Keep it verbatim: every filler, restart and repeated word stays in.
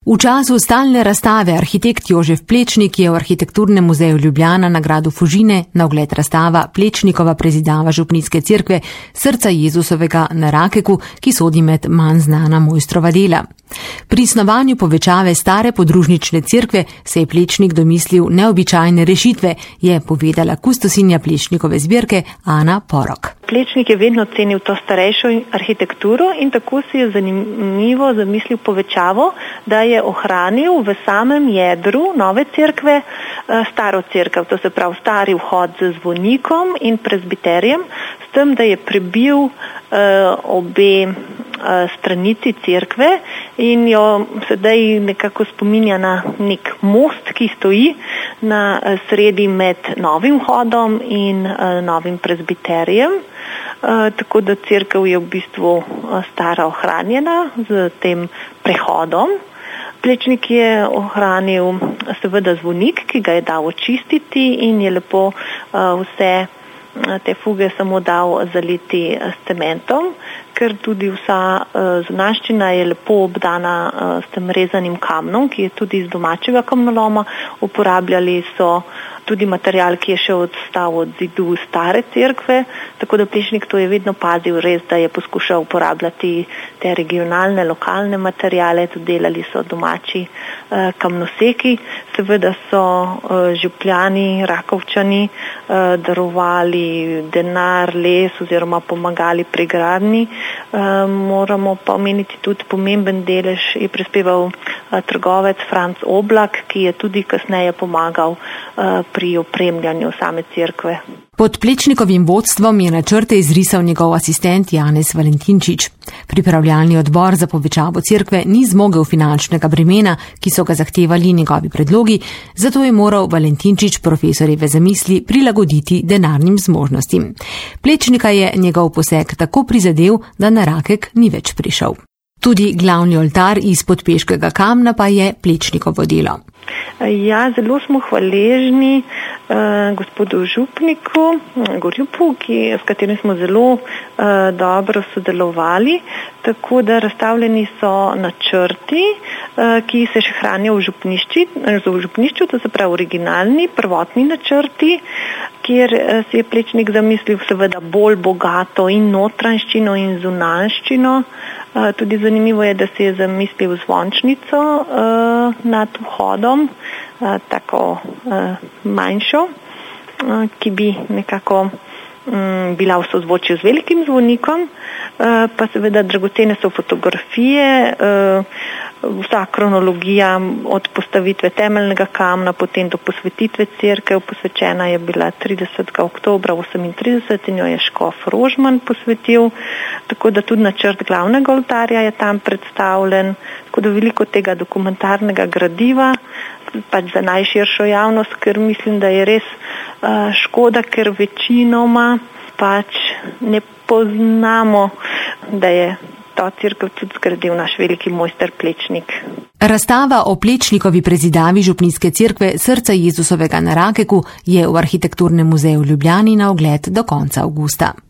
V času stalne razstave arhitekt Jožef Plečnik je v Arhitekturnem muzeju Ljubljana na gradu Fužine na ogled razstava Plečnikova prezidava župnijske cerkve Srca Jezusovega na Rakeku, ki sodi med manj znana mojstrova dela. Pri snovanju povečave stare podružnične cerkve se je Plečnik domislil neobičajne rešitve, je povedala kustosinja Plečnikove zbirke Ana Porok. Plečnik je vedno cenil to starejšo arhitekturo in tako si je zanimivo zamislil povečavo, da je ohranil v samem jedru nove cerkve staro cerkev, to se pravi stari vhod z zvonikom in prezbiterijem, s tem, da je prebil uh, obe uh, stranici cerkve in jo sedaj nekako spominja na nek most, ki stoji na uh, sredi med novim vhodom in uh, novim prezbiterijem. Uh, tako da cerkev je v bistvu uh, stara ohranjena z tem prehodom. Plečnik je ohranil seveda zvonik, ki ga je dal očistiti in je lepo uh, vse te fuge samo dal zaliti s cementom, ker tudi vsa uh, zunanjščina je lepo obdana uh, s tem rezanim kamnom, ki je tudi iz domačega kamnoloma. Uporabljali so tudi material, ki je še odstal od zidu stare cerkve, tako da Plečnik to je vedno pazil res, da je poskušal uporabljati te regionalne, lokalne materiale, tudi delali so domači uh, kamnoseki. Seveda so uh, župljani, Rakovčani uh, darovali denar, les oziroma pomagali pri gradnji. Uh, moramo pa omeniti tudi pomemben delež je prispeval uh, trgovec Franc Oblak, ki je tudi kasneje pomagal uh, pri opremljanju same cerkve. Pod Plečnikovim vodstvom je načrte izrisal njegov asistent Janez Valentinčič. Pripravljalni odbor za povečavo cerkve ni zmogel finančnega bremena, ki so ga zahtevali njegovi predlogi, zato je moral Valentinčič profesorjeve zamisli prilagoditi denarnim zmožnostim. Plečnika je njegov poseg tako prizadel, da na Rakek ni več prišel. Tudi glavni oltar iz podpeškega kamna pa je Plečnikovo delo. Ja, zelo smo hvaležni uh, gospodu župniku Gorjupu, ki, s katerim smo zelo uh, dobro sodelovali, tako da razstavljeni so načrti, uh, ki se še hranijo v župnišči, v župnišču, to se pravi originalni, prvotni načrti, kjer uh, si je Plečnik zamislil seveda bolj bogato in notranjščino in zunanjščino. Uh, tudi zanimivo je, da si je zamislil zvončnico uh, nad vhodom, uh, tako uh, manjšo, uh, ki bi nekako um, bila v sozvočju z velikim zvonikom, uh, pa seveda dragocene so fotografije, uh, vsa kronologija od postavitve temeljnega kamna, potem do posvetitve cerkev. Posvečena je bila tridesetega oktobra osemintrideset in jo je škof Rožman posvetil, tako da tudi načrt glavnega oltarja je tam predstavljen, tako da veliko tega dokumentarnega gradiva pač za najširšo javnost, ker mislim, da je res uh, škoda, ker večinoma pač ne poznamo, da je to cerkev tudi zgradil naš veliki mojster Plečnik. Razstava o Plečnikovi prezidavi župnijske cerkve Srca Jezusovega na Rakeku je v Arhitekturnem muzeju Ljubljani na ogled do konca avgusta.